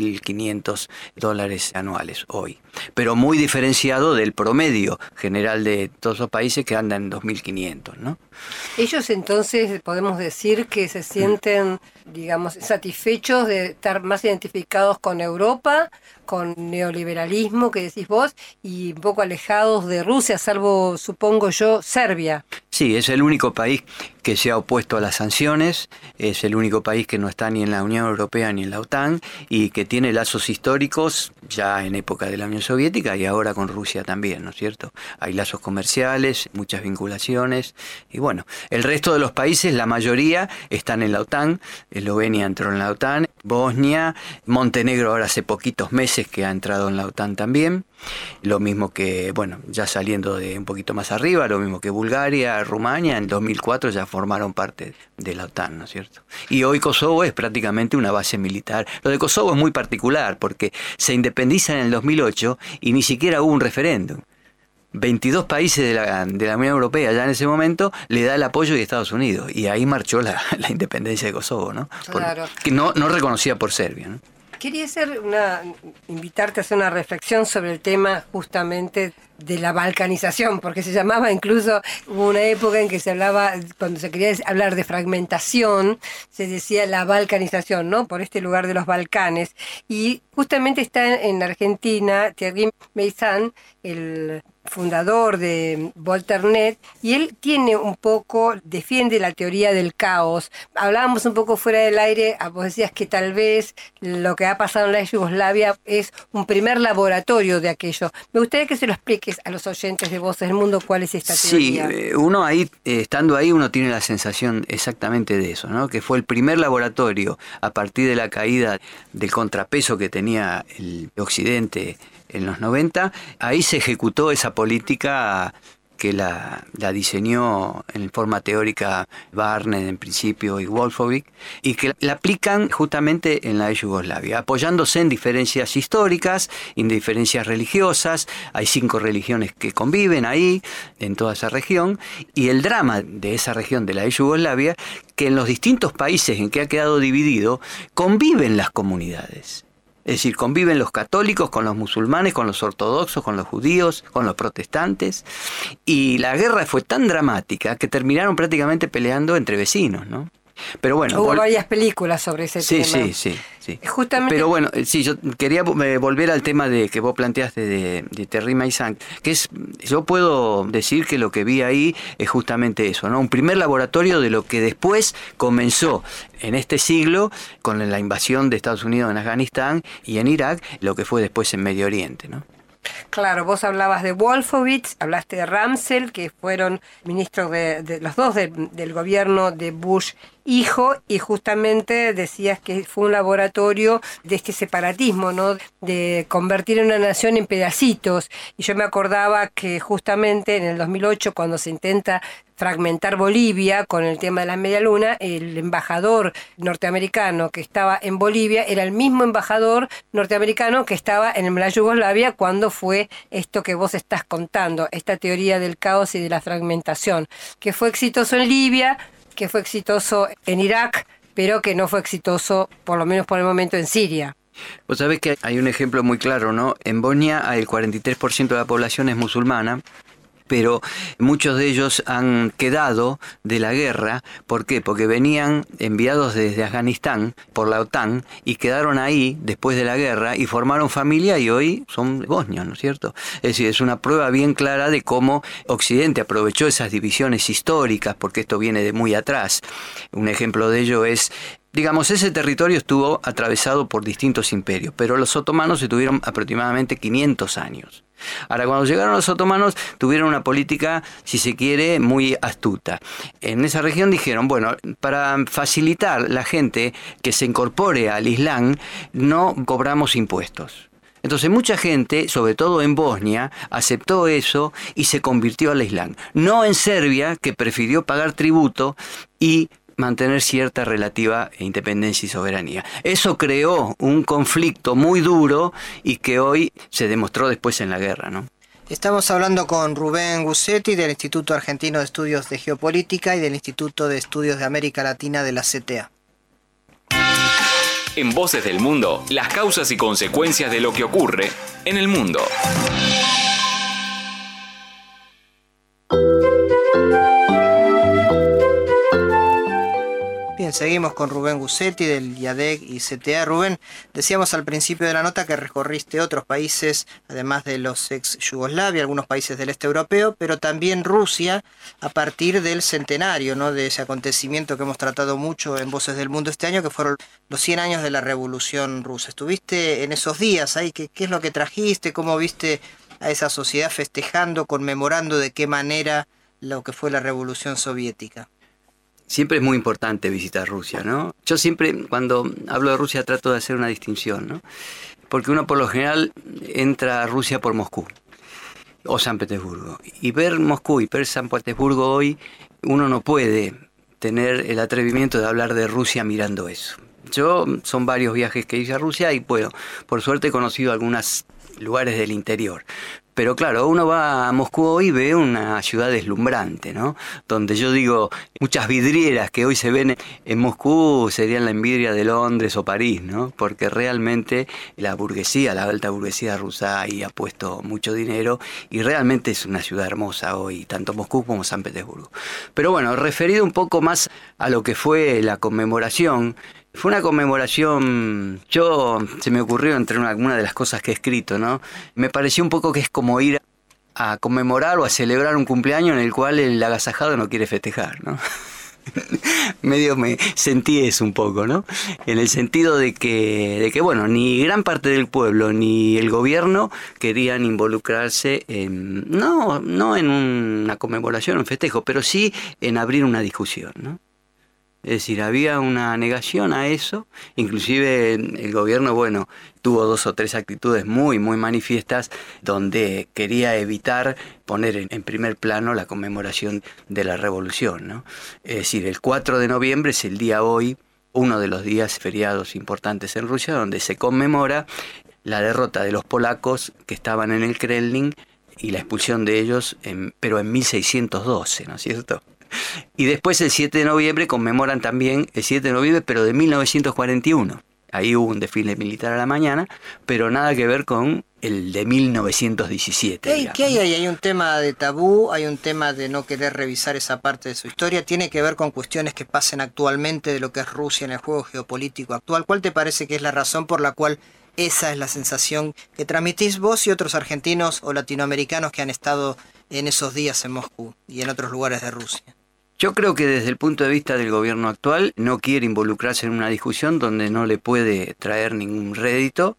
$7.500 anuales hoy. Pero muy diferenciado del promedio general de todos los países, que andan en 2.500, ¿no? Ellos entonces podemos decir que se sienten, digamos, satisfechos de estar más identificados con Europa, con neoliberalismo, que decís vos, y un poco alejados de Rusia, salvo, supongo yo, Serbia. Sí, es el único país que se ha opuesto a las sanciones, es el único país que no está ni en la Unión Europea ni en la OTAN y que tiene lazos históricos ya en época de la Unión Soviética y ahora con Rusia también, ¿no es cierto? Hay lazos comerciales, muchas vinculaciones y bueno, el resto de los países, la mayoría, están en la OTAN. Eslovenia entró en la OTAN, Bosnia, Montenegro ahora hace poquitos meses que ha entrado en la OTAN también. Lo mismo que, bueno, ya saliendo de un poquito más arriba, lo mismo que Bulgaria, Rumania, en 2004 ya formaron parte de la OTAN, ¿no es cierto? Y hoy Kosovo es prácticamente una base militar. Lo de Kosovo es muy particular porque se independiza en el 2008 y ni siquiera hubo un referéndum. 22 países de la Unión Europea ya en ese momento le da el apoyo de Estados Unidos y ahí marchó la independencia de Kosovo, ¿no? Claro. Que no reconocida por Serbia, ¿no? Quería invitarte a hacer una reflexión sobre el tema justamente de la balcanización, porque se llamaba incluso, hubo una época en que se hablaba, cuando se quería hablar de fragmentación, se decía la balcanización, ¿no? Por este lugar de los Balcanes. Y justamente está en Argentina Thierry Meyssan, el fundador de Volternet, y él defiende la teoría del caos. Hablábamos un poco fuera del aire, vos decías que tal vez lo que ha pasado en la Yugoslavia es un primer laboratorio de aquello. Me gustaría que se lo expliques a los oyentes de Voces del Mundo cuál es esta teoría. Sí, uno ahí, estando ahí, uno tiene la sensación exactamente de eso, ¿no? Que fue el primer laboratorio a partir de la caída del contrapeso que tenía el Occidente en los 90, ahí se ejecutó esa política que la diseñó en forma teórica Barnett en principio y Wolfowitz, y que la aplican justamente en la Yugoslavia, apoyándose en diferencias históricas, en diferencias religiosas. Hay 5 religiones que conviven ahí, en toda esa región, y el drama de esa región de la Yugoslavia, que en los distintos países en que ha quedado dividido, conviven las comunidades. Es decir, conviven los católicos con los musulmanes, con los ortodoxos, con los judíos, con los protestantes. Y la guerra fue tan dramática que terminaron prácticamente peleando entre vecinos, ¿no? Pero bueno, hubo varias películas sobre ese tema. Sí. Justamente. Pero bueno, sí, yo quería volver al tema de que vos planteaste de Thierry Meyssan, que es, yo puedo decir que lo que vi ahí es justamente eso, ¿no? Un primer laboratorio de lo que después comenzó en este siglo con la invasión de Estados Unidos en Afganistán y en Irak, lo que fue después en Medio Oriente, ¿no? Claro, vos hablabas de Wolfowitz, hablaste de Ramsel, que fueron ministros de los dos del gobierno de Bush hijo, y justamente decías que fue un laboratorio de este separatismo, ¿no? De convertir una nación en pedacitos. Y yo me acordaba que justamente en el 2008, cuando se intenta fragmentar Bolivia con el tema de la media luna, el embajador norteamericano que estaba en Bolivia era el mismo embajador norteamericano que estaba en la Yugoslavia cuando fue esto que vos estás contando, esta teoría del caos y de la fragmentación, que fue exitoso en Libia, que fue exitoso en Irak, pero que no fue exitoso, por lo menos por el momento, en Siria. Vos sabés que hay un ejemplo muy claro, ¿no? En Bosnia el 43% de la población es musulmana, pero muchos de ellos han quedado de la guerra. ¿Por qué? Porque venían enviados desde Afganistán por la OTAN y quedaron ahí después de la guerra y formaron familia y hoy son bosnios, ¿no es cierto? Es decir, es una prueba bien clara de cómo Occidente aprovechó esas divisiones históricas, porque esto viene de muy atrás. Un ejemplo de ello es, digamos, ese territorio estuvo atravesado por distintos imperios, pero los otomanos estuvieron aproximadamente 500 años. Ahora, cuando llegaron los otomanos, tuvieron una política, si se quiere, muy astuta. En esa región dijeron, bueno, para facilitar la gente que se incorpore al Islam, no cobramos impuestos. Entonces mucha gente, sobre todo en Bosnia, aceptó eso y se convirtió al Islam. No en Serbia, que prefirió pagar tributo y mantener cierta relativa independencia y soberanía. Eso creó un conflicto muy duro y que hoy se demostró después en la guerra, ¿no? Estamos hablando con Rubén Gussetti del Instituto Argentino de Estudios de Geopolítica y del Instituto de Estudios de América Latina de la CTA. En Voces del Mundo, las causas y consecuencias de lo que ocurre en el mundo. Bien, seguimos con Rubén Gussetti del IADEG y CTA. Rubén, decíamos al principio de la nota que recorriste otros países, además de los ex Yugoslavia, algunos países del este europeo, pero también Rusia, a partir del centenario, ¿no?, de ese acontecimiento que hemos tratado mucho en Voces del Mundo este año, que fueron los 100 años de la Revolución Rusa. ¿Estuviste en esos días ahí? ¿Qué es lo que trajiste? ¿Cómo viste a esa sociedad festejando, conmemorando de qué manera lo que fue la Revolución Soviética? Siempre es muy importante visitar Rusia, ¿no? Yo siempre, cuando hablo de Rusia, trato de hacer una distinción, ¿no? Porque uno por lo general entra a Rusia por Moscú o San Petersburgo. Y ver Moscú y ver San Petersburgo hoy, uno no puede tener el atrevimiento de hablar de Rusia mirando eso. Yo, son varios viajes que hice a Rusia y, bueno, por suerte he conocido algunos lugares del interior. Pero claro, uno va a Moscú hoy y ve una ciudad deslumbrante, ¿no? Donde yo digo, muchas vidrieras que hoy se ven en Moscú serían la envidia de Londres o París, ¿no? Porque realmente la burguesía, la alta burguesía rusa ahí ha puesto mucho dinero y realmente es una ciudad hermosa hoy, tanto Moscú como San Petersburgo. Pero bueno, referido un poco más a lo que fue la conmemoración, fue una conmemoración, se me ocurrió entre alguna de las cosas que he escrito, ¿no? Me pareció un poco que es como ir a conmemorar o a celebrar un cumpleaños en el cual el agasajado no quiere festejar, ¿no? Medio me sentí eso un poco, ¿no? En el sentido de que bueno, ni gran parte del pueblo ni el gobierno querían involucrarse no en una conmemoración, un festejo, pero sí en abrir una discusión, ¿no? Es decir, había una negación a eso, inclusive el gobierno, bueno, tuvo 2 o 3 actitudes muy, muy manifiestas donde quería evitar poner en primer plano la conmemoración de la revolución, ¿no? Es decir, el 4 de noviembre es el día hoy, uno de los días feriados importantes en Rusia, donde se conmemora la derrota de los polacos que estaban en el Kremlin y la expulsión de ellos, pero en 1612, ¿no es cierto? Y después el 7 de noviembre conmemoran también el 7 de noviembre, pero de 1941. ahí hubo un desfile militar a la mañana, pero nada que ver con el de 1917. ¿Qué hay ahí? Hay un tema de tabú, hay un tema de no querer revisar esa parte de su historia, tiene que ver con cuestiones que pasen actualmente de lo que es Rusia en el juego geopolítico actual. ¿Cuál te parece que es la razón por la cual esa es la sensación que transmitís vos y otros argentinos o latinoamericanos que han estado en esos días en Moscú y en otros lugares de Rusia? Yo creo que desde el punto de vista del gobierno actual no quiere involucrarse en una discusión donde no le puede traer ningún rédito,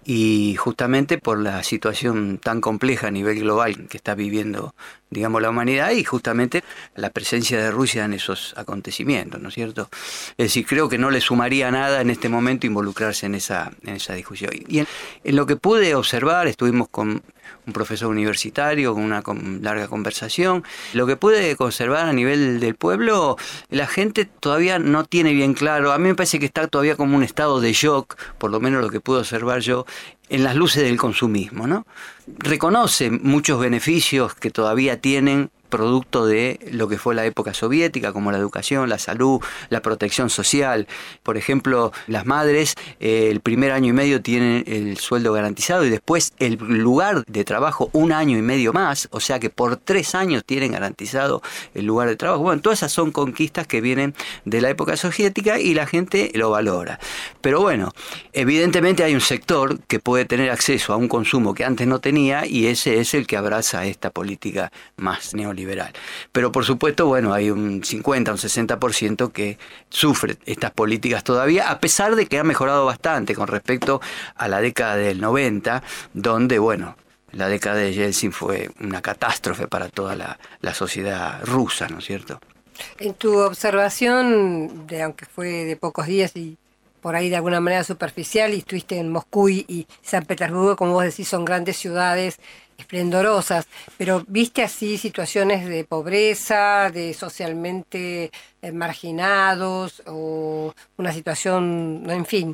y justamente por la situación tan compleja a nivel global que está viviendo, digamos, la humanidad, y justamente la presencia de Rusia en esos acontecimientos, ¿no es cierto? Es decir, creo que no le sumaría nada en este momento involucrarse en esa discusión. Y en lo que pude observar, estuvimos con un profesor universitario, con una larga conversación. Lo que pude observar a nivel del pueblo, la gente todavía no tiene bien claro, a mí me parece que está todavía como un estado de shock, por lo menos lo que pude observar yo, en las luces del consumismo, ¿no? Reconoce muchos beneficios que todavía tienen producto de lo que fue la época soviética, como la educación, la salud, la protección social. Por ejemplo, las madres el primer año y medio tienen el sueldo garantizado y después el lugar de trabajo 1 año y medio más, o sea que por 3 años tienen garantizado el lugar de trabajo. Bueno, todas esas son conquistas que vienen de la época soviética y la gente lo valora. Pero bueno, evidentemente hay un sector que puede tener acceso a un consumo que antes no tenía, y ese es el que abraza esta política más neoliberal. Pero por supuesto, bueno, hay un 50, un 60% que sufre estas políticas todavía, a pesar de que ha mejorado bastante con respecto a la década del 90, donde, bueno, la década de Yeltsin fue una catástrofe para toda la sociedad rusa, ¿no es cierto? En tu observación, aunque fue de pocos días y por ahí de alguna manera superficial, y estuviste en Moscú y San Petersburgo, como vos decís, son grandes ciudades esplendorosas, pero ¿viste así situaciones de pobreza, de socialmente marginados, o una situación, en fin,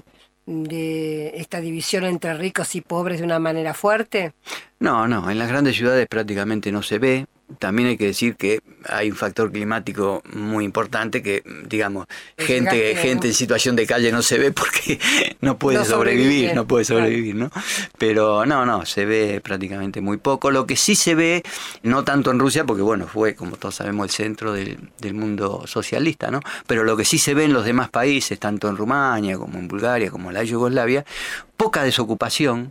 de esta división entre ricos y pobres de una manera fuerte? No, en las grandes ciudades prácticamente no se ve. También hay que decir que hay un factor climático muy importante que, digamos, gente en situación de calle no se ve porque no puede sobrevivir, ¿no? Pero no, se ve prácticamente muy poco. Lo que sí se ve, no tanto en Rusia, porque bueno, fue, como todos sabemos, el centro del mundo socialista, ¿no? Pero lo que sí se ve en los demás países, tanto en Rumania como en Bulgaria, como en la Yugoslavia, poca desocupación,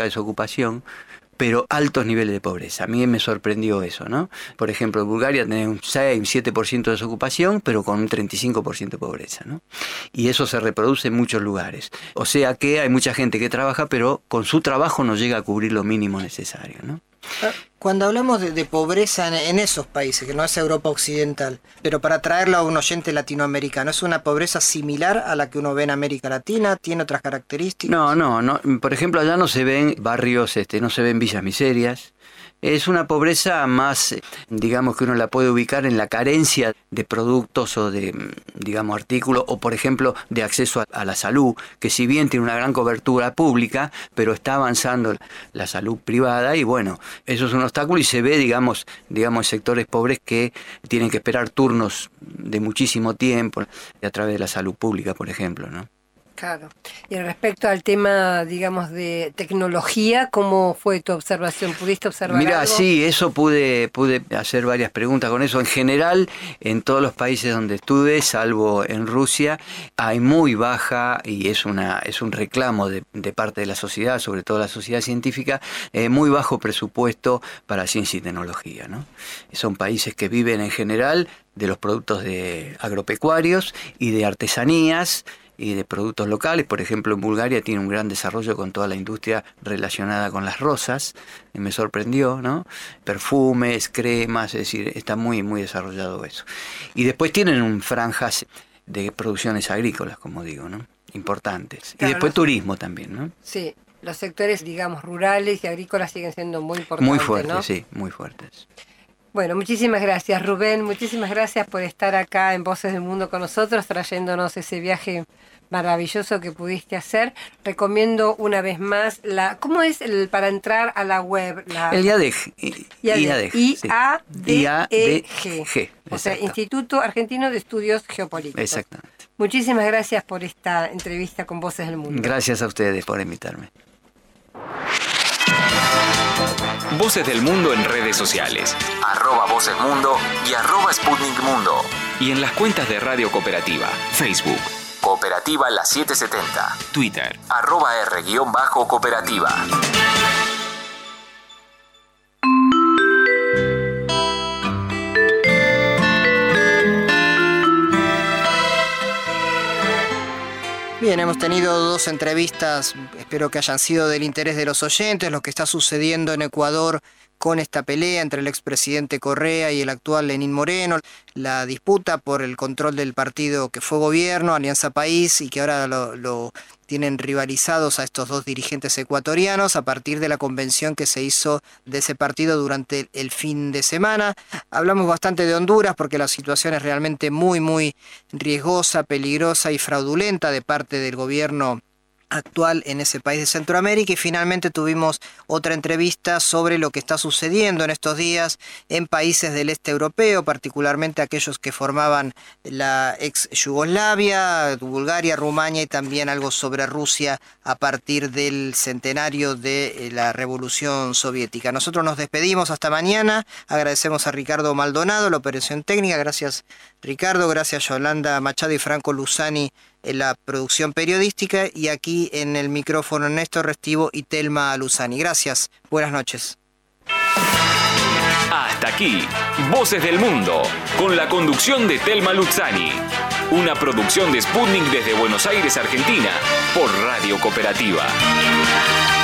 pero altos niveles de pobreza. A mí me sorprendió eso, ¿no? Por ejemplo, en Bulgaria tenés un 6, un 7% de desocupación, pero con un 35% de pobreza, ¿no? Y eso se reproduce en muchos lugares. O sea que hay mucha gente que trabaja, pero con su trabajo no llega a cubrir lo mínimo necesario, ¿no? Cuando hablamos de pobreza en esos países, que no es Europa Occidental, pero para traerlo a un oyente latinoamericano, ¿es una pobreza similar a la que uno ve en América Latina? ¿Tiene otras características? No. Por ejemplo, allá no se ven barrios, no se ven villas miserias. Es una pobreza más, digamos, que uno la puede ubicar en la carencia de productos o de, digamos, artículos, o por ejemplo de acceso a la salud, que si bien tiene una gran cobertura pública, pero está avanzando la salud privada, y bueno, eso es un obstáculo, y se ve, digamos sectores pobres que tienen que esperar turnos de muchísimo tiempo a través de la salud pública, por ejemplo, ¿no? Claro. Y respecto al tema, digamos, de tecnología, ¿cómo fue tu observación? ¿Pudiste observar Mira, algo? sí, eso pude hacer varias preguntas con eso. En general, en todos los países donde estuve, salvo en Rusia, hay muy baja, y es un reclamo de parte de la sociedad, sobre todo la sociedad científica, muy bajo presupuesto para ciencia y tecnología, ¿no? Son países que viven en general de los productos agropecuarios y de artesanías, y de productos locales. Por ejemplo, en Bulgaria tiene un gran desarrollo con toda la industria relacionada con las rosas, me sorprendió, ¿no? Perfumes, cremas, es decir, está muy, muy desarrollado eso. Y después tienen franjas de producciones agrícolas, como digo, ¿no? Importantes. Claro, y después turismo también, ¿no? Sí, los sectores, digamos, rurales y agrícolas siguen siendo muy importantes, muy fuertes, ¿no? Sí, muy fuertes. Bueno, muchísimas gracias, Rubén, muchísimas gracias por estar acá en Voces del Mundo con nosotros, trayéndonos ese viaje maravilloso que pudiste hacer. Recomiendo una vez más ¿cómo es para entrar a la web? El IADEG. IADEG. O sea, Instituto Argentino de Estudios Geopolíticos. Exactamente. Muchísimas gracias por esta entrevista con Voces del Mundo. Gracias a ustedes por invitarme. Voces del Mundo en redes sociales. @VocesMundo y @Sputnik Mundo. Y en las cuentas de Radio Cooperativa. Facebook. Cooperativa La 770. Twitter. @R_Cooperativa. Bien, hemos tenido 2 entrevistas, espero que hayan sido del interés de los oyentes, lo que está sucediendo en Ecuador con esta pelea entre el expresidente Correa y el actual Lenín Moreno, la disputa por el control del partido que fue gobierno, Alianza País, y que ahora lo tienen rivalizados a estos 2 dirigentes ecuatorianos a partir de la convención que se hizo de ese partido durante el fin de semana. Hablamos bastante de Honduras porque la situación es realmente muy, muy riesgosa, peligrosa y fraudulenta de parte del gobierno actual en ese país de Centroamérica, y finalmente tuvimos otra entrevista sobre lo que está sucediendo en estos días en países del este europeo, particularmente aquellos que formaban la ex Yugoslavia, Bulgaria, Rumania, y también algo sobre Rusia a partir del centenario de la Revolución Soviética. Nosotros nos despedimos hasta mañana, agradecemos a Ricardo Maldonado, la operación técnica, gracias Ricardo, gracias Yolanda Machado y Franco Luzani en la producción periodística, y aquí en el micrófono Néstor Restivo y Telma Luzani. Gracias, buenas noches. Hasta aquí, Voces del Mundo, con la conducción de Telma Luzani. Una producción de Sputnik desde Buenos Aires, Argentina, por Radio Cooperativa.